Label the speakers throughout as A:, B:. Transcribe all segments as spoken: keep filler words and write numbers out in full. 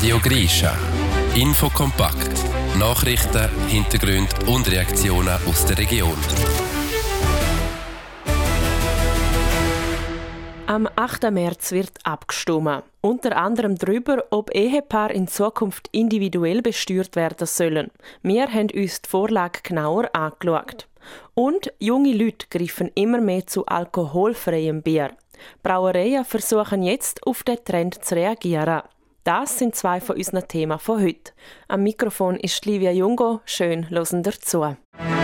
A: Radio Grischa. Infokompakt. Nachrichten, Hintergründe und Reaktionen aus der Region.
B: Am achten März wird abgestimmt. Unter anderem darüber, ob Ehepaare in Zukunft individuell besteuert werden sollen. Wir haben uns die Vorlage genauer angeschaut. Und junge Leute greifen immer mehr zu alkoholfreiem Bier. Brauereien versuchen jetzt, auf den Trend zu reagieren. Das sind zwei von unseren Themen von heute. Am Mikrofon ist Livia Jungo. Schön, hören dazu.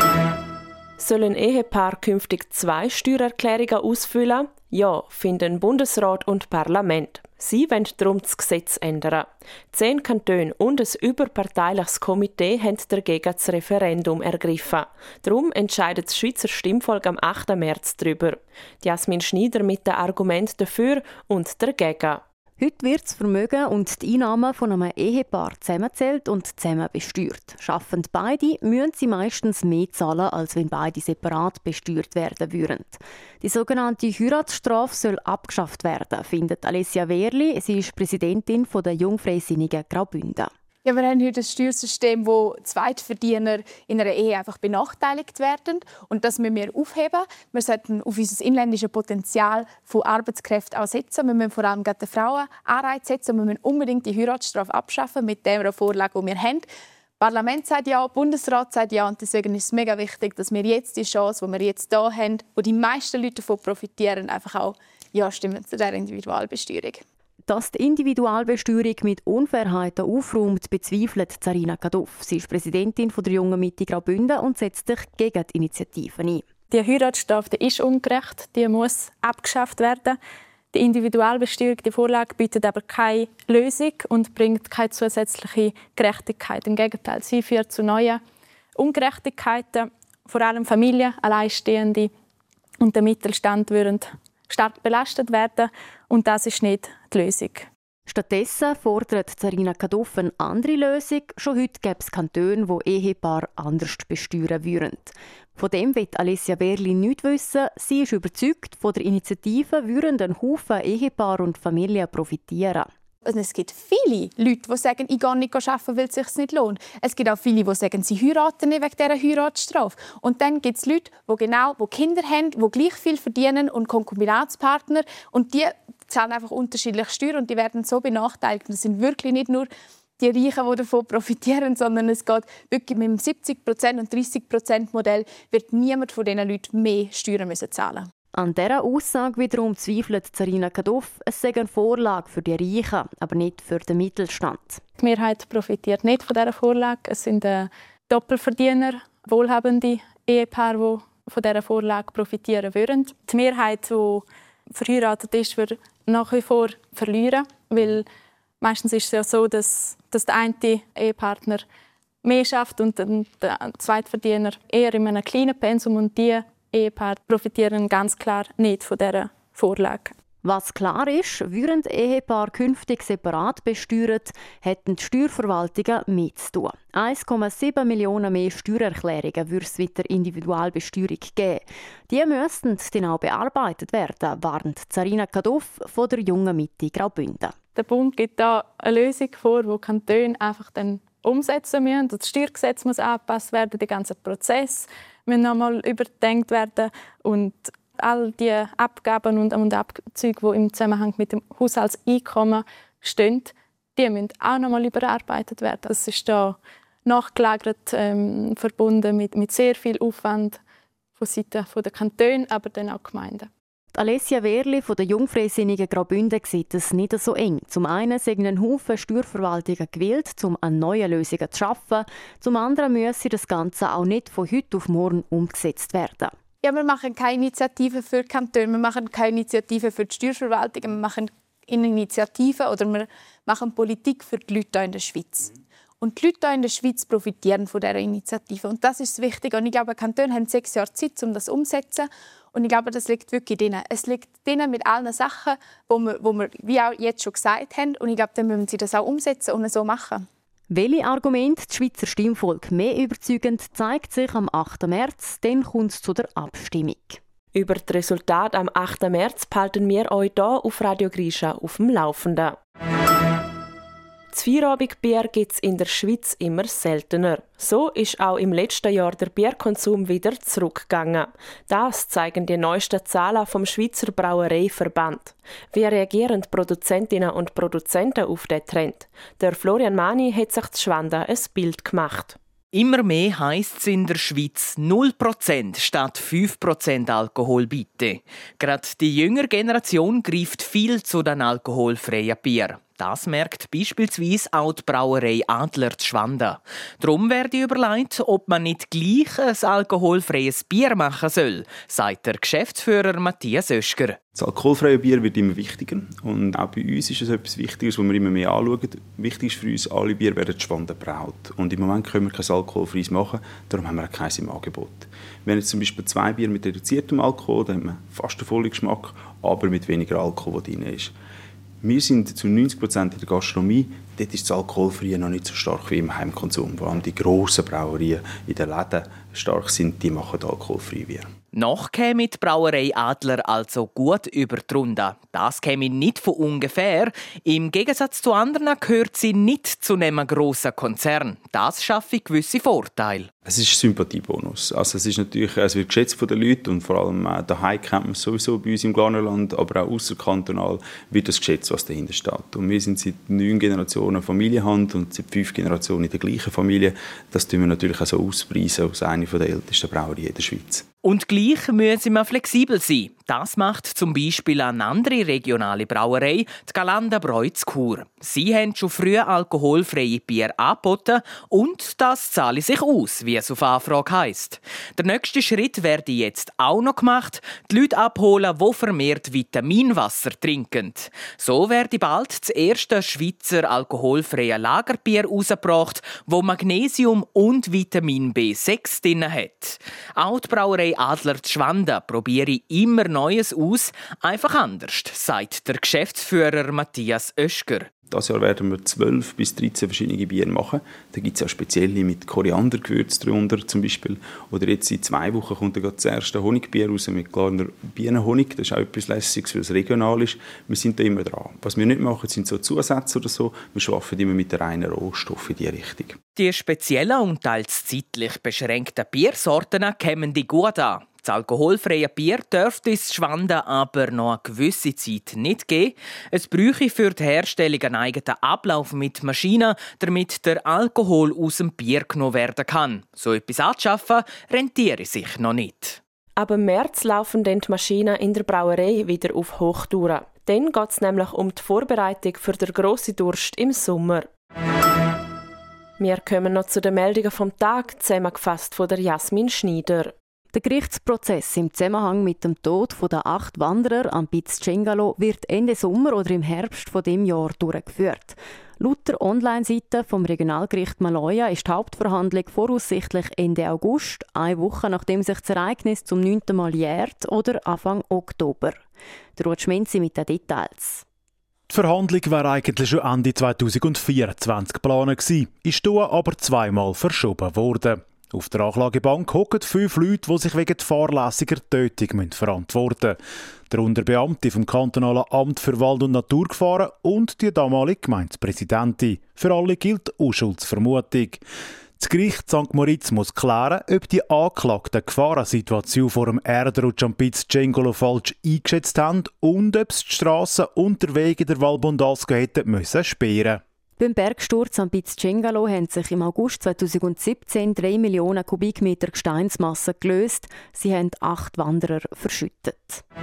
B: Sollen Ehepaare künftig zwei Steuererklärungen ausfüllen? Ja, finden Bundesrat und Parlament. Sie wollen darum das Gesetz ändern. Zehn Kantone und ein überparteiliches Komitee haben dagegen das Referendum ergriffen. Darum entscheidet das Schweizer Stimmvolk am achten März darüber. Jasmin Schneider mit den Argumenten dafür und dagegen.
C: Heute wird das Vermögen und die Einnahmen von einem Ehepaar zusammengezählt und zusammen besteuert. Schaffend beide, müssen sie meistens mehr zahlen, als wenn beide separat besteuert werden würden. Die sogenannte Heiratsstrafe soll abgeschafft werden, findet Alessia Wehrli. Sie ist Präsidentin der Jungfreisinnigen Graubünden.
D: Ja, wir haben heute ein Steuersystem, wo Zweitverdiener in einer Ehe einfach benachteiligt werden. Und das müssen wir aufheben. Wir sollten auf unser inländisches Potenzial von Arbeitskräften auch setzen. Wir müssen vor allem den Frauen Anreize setzen. Wir müssen unbedingt die Heiratsstrafe abschaffen mit der Vorlage, die wir haben. Das Parlament sagt ja, der Bundesrat sagt ja. Und deswegen ist es mega wichtig, dass wir jetzt die Chance, die wir jetzt hier haben, wo die meisten Leute davon profitieren, einfach auch ja stimmen zu der Individualbesteuerung.
C: Dass die Individualbesteuerung mit Unfairheiten aufräumt, bezweifelt Zarina Kaduff. Sie ist Präsidentin der Jungen Mitte Graubünden und setzt sich gegen die Initiative ein.
E: Die Heiratsstrafe die ist ungerecht, die muss abgeschafft werden. Die Individualbesteuerung, die Vorlage, bietet aber keine Lösung und bringt keine zusätzliche Gerechtigkeit. Im Gegenteil, sie führt zu neuen Ungerechtigkeiten. Vor allem Familien, Alleinstehende und der Mittelstand würden stark belastet werden. Und das ist nicht die Lösung.
C: Stattdessen fordert Zarina Kaduff eine andere Lösung. Schon heute gäbe es Kantone, die Ehepaare anders besteuern würden. Von dem will Alessia Wehrli nichts wissen. Sie ist überzeugt, von der Initiative würden ein Haufen Ehepaare und Familien profitieren.
D: Also es gibt viele Leute, die sagen, ich gehe nicht arbeiten, weil es sich nicht lohnt. Es gibt auch viele, die sagen, sie heiraten nicht wegen dieser Heiratsstrafe. Und dann gibt es Leute, die, genau, die Kinder haben, die gleich viel verdienen und Konkubinatspartner. Und die zahlen einfach unterschiedliche Steuern und die werden so benachteiligt. Das sind wirklich nicht nur die Reichen, die davon profitieren, sondern es geht wirklich mit dem siebzig Prozent und dreißig Prozent Modell wird niemand von diesen Leuten mehr Steuern müssen zahlen.
C: An dieser Aussage wiederum zweifelt Zarina Kaduff, es sei eine Vorlage für die Reichen, aber nicht für den Mittelstand.
E: Die Mehrheit profitiert nicht von dieser Vorlage. Es sind äh, Doppelverdiener, wohlhabende Ehepaare, die von dieser Vorlage profitieren würden. Die Mehrheit, die verheiratet ist, wird nach wie vor verlieren, weil meistens ist es ja so, dass, dass der eine Ehepartner mehr schafft und der Zweitverdiener eher in einem kleinen Pensum und die Ehepaare profitieren ganz klar nicht von dieser Vorlage.
C: Was klar ist, würden Ehepaare künftig separat besteuert, hätten die Steuerverwaltungen mehr zu tun. eins Komma sieben Millionen mehr Steuererklärungen würde es mit der Individualbesteuerung geben. Die müssten dann auch bearbeitet werden, warnt Zarina Kaduff von der Jungen Mitte Graubünden.
E: Der Bund gibt da eine Lösung vor, die Kantone einfach dann umsetzen müssen. Das Steuergesetz muss angepasst werden, der ganze Prozess muss nochmal überdenkt werden und all die Abgaben und, und Abzüge, die im Zusammenhang mit dem Haushaltseinkommen stehen, die müssen auch nochmal überarbeitet werden. Das ist da nachgelagert, ähm, verbunden mit, mit sehr viel Aufwand von Seiten der Kantone, aber dann auch Gemeinden.
C: Alessia Wehrli von der Jungfreisinnigen Graubünden sieht es nicht so eng. Zum einen sind ein Haufen Steuerverwaltungen gewählt, um an neuen Lösungen zu arbeiten. Zum anderen müsse das Ganze auch nicht von heute auf morgen umgesetzt werden.
D: Ja, wir machen keine Initiative für die Kantone, wir machen keine Initiative für die Steuerverwaltung, wir machen eine Initiative oder wir machen Politik für die Leute hier in der Schweiz. Und die Leute hier in der Schweiz profitieren von dieser Initiative. Und das ist wichtig. Und ich glaube, die Kantone haben sechs Jahre Zeit, um das umzusetzen. Und ich glaube, das liegt wirklich drin. Es liegt drin mit allen Sachen, die wir, die wir wie auch jetzt schon gesagt haben. Und ich glaube, dann müssen sie das auch umsetzen und so machen.
C: Welche Argumente das Schweizer Stimmvolk mehr überzeugend, zeigt sich am achten März. Dann kommt es zu der Abstimmung.
B: Über das Resultat am achten März behalten wir euch hier auf Radio Grischa auf dem Laufenden. Das Feierabendbier gibt es in der Schweiz immer seltener. So ist auch im letzten Jahr der Bierkonsum wieder zurückgegangen. Das zeigen die neuesten Zahlen vom Schweizer Brauereiverband. Wie reagieren die Produzentinnen und Produzenten auf diesen Trend? Der Florian Mani hat sich zu Schwanda ein Bild gemacht.
F: Immer mehr heisst es in der Schweiz null Prozent statt fünf Prozent Alkohol bitte. Gerade die jüngere Generation greift viel zu den alkoholfreien Bier. Das merkt beispielsweise auch die Brauerei Adler zu Schwanda. Darum werde überlegt, ob man nicht gleich ein alkoholfreies Bier machen soll, sagt der Geschäftsführer Matthias Oeschger.
G: Das alkoholfreie Bier wird immer wichtiger. Und auch bei uns ist es etwas Wichtiges, was wir immer mehr anschauen. Wichtig ist für uns, alle Bier werden in Schwanda gebraut. Und im Moment können wir kein alkoholfreies machen, darum haben wir auch keins im Angebot. Wir haben jetzt zum Beispiel zwei Bier mit reduziertem Alkohol, da haben wir fast einen vollen Geschmack, aber mit weniger Alkohol, der drin ist. Wir sind zu neunzig Prozent in der Gastronomie. Dort ist das Alkoholfreie noch nicht so stark wie im Heimkonsum. Vor allem die grossen Brauerien in den Läden stark sind, die machen alkoholfreie Bier.
F: Noch käme die Brauerei Adler also gut über die Runde. Das käme nicht von ungefähr. Im Gegensatz zu anderen gehört sie nicht zu einem grossen Konzern. Das schaffe gewisse Vorteile.
G: Es ist ein Sympathiebonus. Also es ist natürlich, es wird geschätzt von den Leuten und vor allem äh, daheim kennt man es sowieso bei uns im Glarnerland, aber auch ausserkantonal wird das geschätzt, was dahinter steht. Und wir sind seit neun Generationen Familienhand und seit fünf Generationen in der gleichen Familie. Das tun wir natürlich auch so auspreisen als eine der ältesten Brauereien der Schweiz.
F: Und gleich müssen wir flexibel sein. Das macht zum Beispiel eine andere regionale Brauerei, die Galanda Bräu zu Chur. Sie haben schon früh alkoholfreie Bier angeboten und das zahle sich aus, wie es auf Anfrage heisst. Der nächste Schritt werde jetzt auch noch gemacht, die Leute abholen, die vermehrt Vitaminwasser trinken. So werde bald das erste Schweizer alkoholfreie Lagerbier herausgebracht, wo Magnesium und Vitamin B sechs drin hat. Auch die Brauerei Adler zu Schwanda probiere immer Neues aus, einfach anders, sagt der Geschäftsführer Matthias Oeschger.
G: Dieses Jahr werden wir zwölf bis dreizehn verschiedene Biere machen. Da gibt es auch spezielle mit Koriandergewürz drunter zum Beispiel. Oder jetzt in zwei Wochen kommt dann das erste Honigbier raus mit Glarner Bienenhonig. Das ist auch etwas Lässiges, weil es regional ist. Wir sind da immer dran. Was wir nicht machen, sind so Zusätze oder so. Wir arbeiten immer mit den reinen Rohstoffen in diese Richtung.
F: Die speziellen und teils zeitlich beschränkten Biersorten kämen die gut an. Das alkoholfreie Bier dürfte es Schwanda aber noch eine gewisse Zeit nicht geben. Es bräuchte für die Herstellung einen eigenen Ablauf mit Maschinen, damit der Alkohol aus dem Bier genommen werden kann. So etwas anzuschaffen, rentiere sich noch nicht.
B: Aber im März laufen dann die Maschinen in der Brauerei wieder auf Hochtouren. Dann geht es nämlich um die Vorbereitung für den grossen Durst im Sommer. Wir kommen noch zu den Meldungen vom Tag, zusammengefasst von der Jasmin Schneider.
C: Der Gerichtsprozess im Zusammenhang mit dem Tod der acht Wanderer am Piz Cengalo wird Ende Sommer oder im Herbst von dem Jahr durchgeführt. Laut der Online-Seite vom Regionalgericht Maloja ist die Hauptverhandlung voraussichtlich Ende August, eine Woche nachdem sich das Ereignis zum neunten Mal jährt, oder Anfang Oktober. Der Ruth Schmenzi mit den Details.
H: Die Verhandlung war eigentlich schon Ende zweitausendvierundzwanzig geplant gewesen, ist hier aber zweimal verschoben worden. Auf der Anklagebank hocken fünf Leute, die sich wegen fahrlässiger Tötung verantworten müssen. Darunter Beamte vom kantonalen Amt für Wald- und Naturgefahren und die damalige Gemeindepräsidentin. Für alle gilt Unschuldsvermutung. Das Gericht Sankt Moritz muss klären, ob die Anklagten die Gefahrensituation vor dem Erdrutsch am Piz Cengalo falsch eingeschätzt haben und ob sie die Strassen und der Wege der Val Bondasco hätten müssen sperren.
C: Beim Bergsturz am Piz Cengalo haben sich im August zweitausendsiebzehn drei Millionen Kubikmeter Gesteinsmasse gelöst. Sie haben acht Wanderer verschüttet.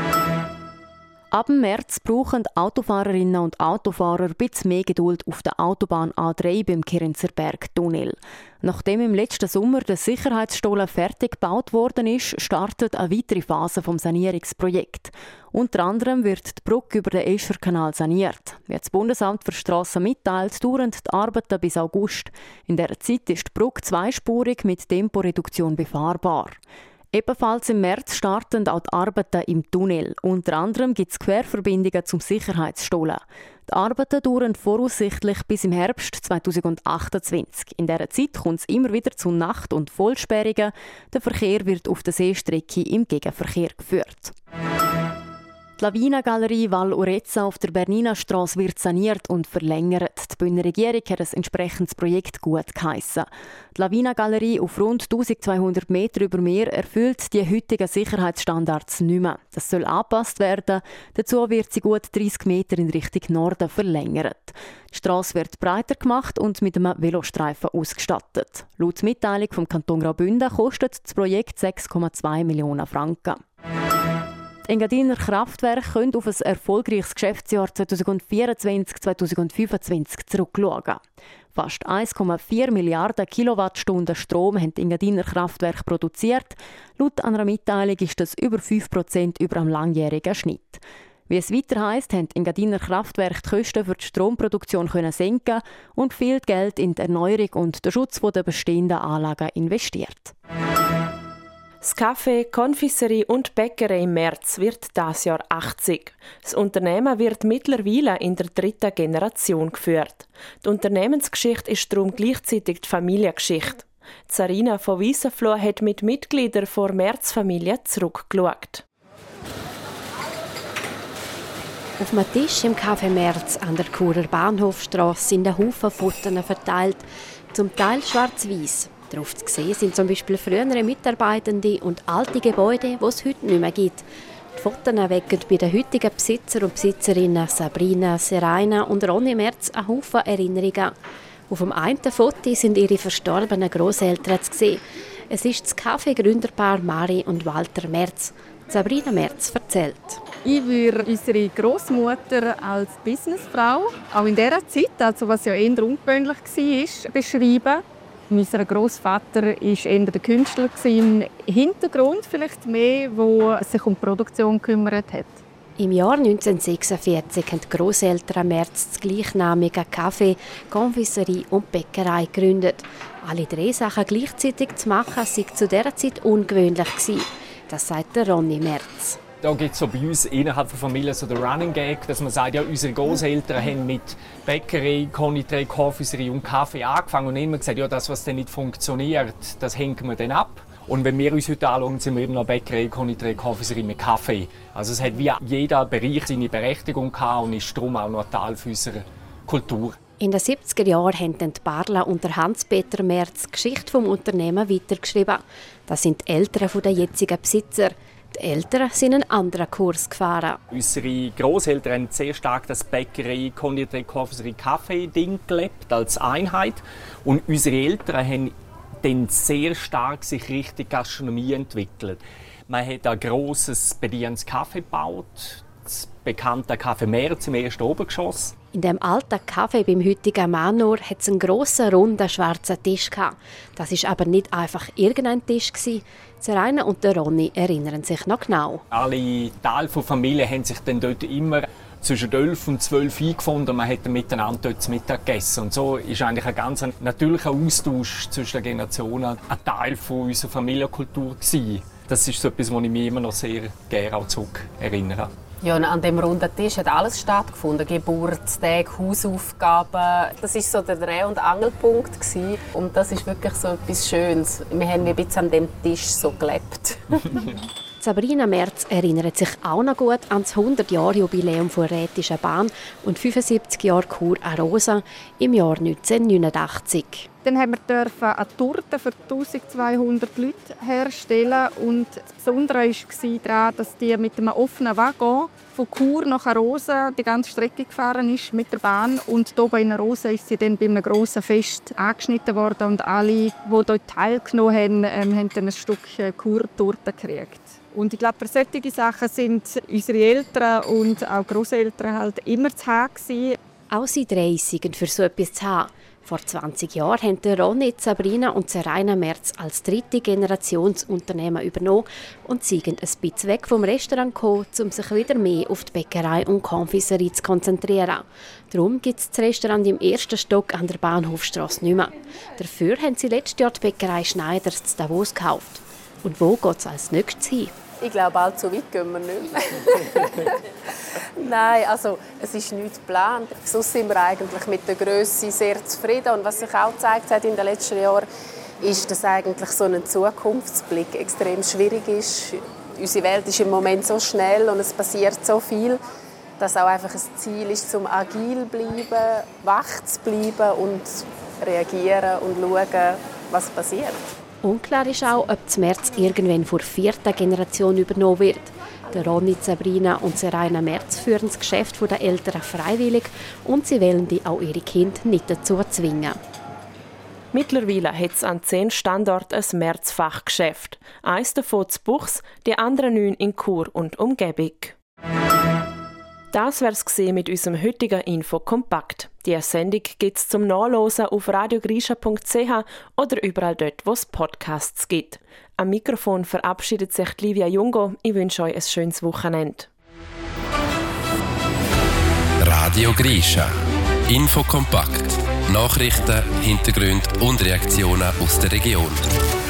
C: Ab März brauchen Autofahrerinnen und Autofahrer ein bisschen mehr Geduld auf der Autobahn A drei beim Kirenzer Bergtunnel. Nachdem im letzten Sommer der Sicherheitsstollen fertig gebaut worden ist, startet eine weitere Phase des Sanierungsprojekts. Unter anderem wird die Brücke über den Escherkanal saniert. Wie das Bundesamt für Strassen mitteilt, dauern die Arbeiten bis August. In dieser Zeit ist die Brücke zweispurig mit Temporeduktion befahrbar. Ebenfalls im März starten auch die Arbeiten im Tunnel. Unter anderem gibt es Querverbindungen zum Sicherheitsstollen. Die Arbeiten dauern voraussichtlich bis im Herbst zweitausendachtundzwanzig. In dieser Zeit kommt es immer wieder zu Nacht- und Vollsperrungen. Der Verkehr wird auf der Seestrecke im Gegenverkehr geführt. Die Lawinengalerie Val Urezza auf der Bernina-Strasse wird saniert und verlängert. Die Bündner Regierung hat ein entsprechendes Projekt gut geheissen. Die Lawinengalerie auf rund eintausendzweihundert Meter über Meer erfüllt die heutigen Sicherheitsstandards nicht mehr. Das soll angepasst werden. Dazu wird sie gut dreissig Meter in Richtung Norden verlängert. Die Strasse wird breiter gemacht und mit einem Velostreifen ausgestattet. Laut Mitteilung vom Kanton Graubünden kostet das Projekt sechs Komma zwei Millionen Franken. Die Engadiner Kraftwerke können auf ein erfolgreiches Geschäftsjahr zweitausendvierundzwanzig zweitausendfünfundzwanzig zurückschauen. Fast eins Komma vier Milliarden Kilowattstunden Strom haben die Engadiner Kraftwerke produziert. Laut einer Mitteilung ist das über fünf Prozent über dem langjährigen Schnitt. Wie es weiter heisst, haben die Engadiner Kraftwerke die Kosten für die Stromproduktion können senken und viel Geld in die Erneuerung und den Schutz der bestehenden Anlagen investiert.
B: Das Café, Konfiserie und Bäckerei im März wird dieses Jahr achtzig. Das Unternehmen wird mittlerweile in der dritten Generation geführt. Die Unternehmensgeschichte ist darum gleichzeitig die Familiengeschichte. Sarina von Wiesenfloh hat mit Mitgliedern der März-Familie zurückgeschaut.
I: Auf einem Tisch im Café März an der Churer Bahnhofstrasse sind ein Haufen Fotos verteilt, zum Teil schwarz-weiß. Darauf zu sehen sind zum Beispiel frühere Mitarbeitende und alte Gebäude, die es heute nicht mehr gibt. Die Fotos wecken bei den heutigen Besitzer und Besitzerinnen Sabrina, Seraina und Ronny März einen Haufen Erinnerungen. Auf dem einen Foto sind ihre verstorbenen Grosseltern zu sehen. Es ist das Café-Gründerpaar Mari und Walter März. Sabrina März erzählt.
J: Ich würde unsere Großmutter als Businessfrau, auch in dieser Zeit, also was ja eher ungewöhnlich war, beschreiben. Unser Großvater war eher der Künstler im Hintergrund, vielleicht mehr, der sich um die Produktion gekümmert hat.
I: Im Jahr neunzehnhundertsechsundvierzig haben die Grosseltern März das gleichnamige Café, Konfiserie und Bäckerei gegründet. Alle drei Sachen gleichzeitig zu machen, war zu dieser Zeit ungewöhnlich. Das sagt Ronny März.
K: Da gibt es so bei uns innerhalb der Familie so den Running Gag, dass man sagt, ja, unsere Großeltern haben mit Bäckerei, Konditorei, Konfiserie und Kaffee angefangen und immer gesagt, ja, das, was dann nicht funktioniert, das hängen wir dann ab. Und wenn wir uns heute anschauen, sind wir immer noch Bäckerei, Konditorei, Konfiserie mit Kaffee. Also es hat wie jeder Bereich seine Berechtigung gehabt und ist darum auch noch ein Teil unserer Kultur.
I: In den siebziger Jahren haben dann Barla und Hans-Peter März die Geschichte des Unternehmens weitergeschrieben. Das sind die Eltern der jetzigen Besitzer. Die Eltern sind einen anderen Kurs gefahren.
K: Unsere Grosseltern haben sehr stark das Bäckerei, Konditorei, Konfiserie, Kaffee-Ding gelebt als Einheit. Und unsere Eltern haben dann sehr stark sich Richtung Gastronomie entwickelt. Man hat ein grosses bedienenes Café gebaut, das bekannte Café März im ersten Obergeschoss.
I: In dem alten Café beim heutigen Manor hat es einen grossen, runden, schwarzen Tisch gehabt. Das war aber nicht einfach irgendein Tisch. Seraina und der Ronny erinnern sich noch genau.
K: Alle Teile der Familie haben sich dann dort immer zwischen elf und zwölf eingefunden. Man hat dann miteinander dort zu Mittag gegessen. Und so ist eigentlich ein ganz natürlicher Austausch zwischen den Generationen ein Teil von unserer Familienkultur gewesen. Das ist so etwas, wo ich mich immer noch sehr gerne auch zurück erinnere.
L: Ja, und an dem runden Tisch hat alles stattgefunden. Geburtstage, Hausaufgaben. Das war so der Dreh- und Angelpunkt gewesen. Und das ist wirklich so etwas Schönes. Wir haben ein bisschen an dem Tisch so gelebt.
I: Sabrina März erinnert sich auch noch gut an das hundert-Jahr-Jubiläum der Rätischen Bahn und fünfundsiebzig Jahre Kur Arosa im Jahr neunzehnhundertneunundachtzig.
J: Dann haben wir eine Torte für eintausendzweihundert Leute herstellen. Und das Besondere war daran, dass die mit einem offenen Waggon von Chur nach Arosa die ganze Strecke gefahren ist mit der Bahn. Und hier in Arosa ist sie dann bei einem grossen Fest angeschnitten worden. Und alle, die dort teilgenommen haben, haben dann ein Stück Chur-Torte gekriegt. Und ich glaube, für solche Sachen sind unsere Eltern und auch Grosseltern halt immer zu haben gewesen.
I: Auch sie drei sind für so etwas zu haben. Vor zwanzig Jahren haben Ronny, Sabrina und Seraina März als dritte Generation das Unternehmen übernommen und sind ein bisschen weg vom Restaurant gekommen, um sich wieder mehr auf die Bäckerei und Konfiserie zu konzentrieren. Darum gibt es das Restaurant im ersten Stock an der Bahnhofstrasse nicht mehr. Dafür haben sie letztes Jahr die Bäckerei Schneiders zu Davos gekauft. Und wo geht es als nächstes hin?
L: Ich glaube, allzu weit gehen wir nicht mehr. Nein, also es ist nichts geplant. Sonst sind wir eigentlich mit der Grösse sehr zufrieden. Und was sich auch gezeigt hat in den letzten Jahren, ist, dass eigentlich so ein Zukunftsblick extrem schwierig ist. Unsere Welt ist im Moment so schnell und es passiert so viel, dass auch einfach ein Ziel ist, zum agil zu bleiben, wach zu bleiben und reagieren und schauen, was passiert.
I: Unklar ist auch, ob das Merz irgendwann von der vierten Generation übernommen wird. Der Ronny, Sabrina und Seraina Merz führen das Geschäft der Eltern freiwillig und sie wollen die auch ihre Kinder nicht dazu zwingen.
B: Mittlerweile hat es an zehn Standorten ein Merz-Fachgeschäft. Eins davon zu Buchs, die anderen neun in Chur und Umgebung. Das wär's gesehen mit unserem heutigen Info-Kompakt. Die Sendung gibt es zum Nachlesen auf radiogrisha punkt c h oder überall dort, wo es Podcasts gibt. Am Mikrofon verabschiedet sich Livia Jungo. Ich wünsche euch ein schönes Wochenende.
A: Radio Grisha. Info kompakt. Nachrichten, Hintergründe und Reaktionen aus der Region.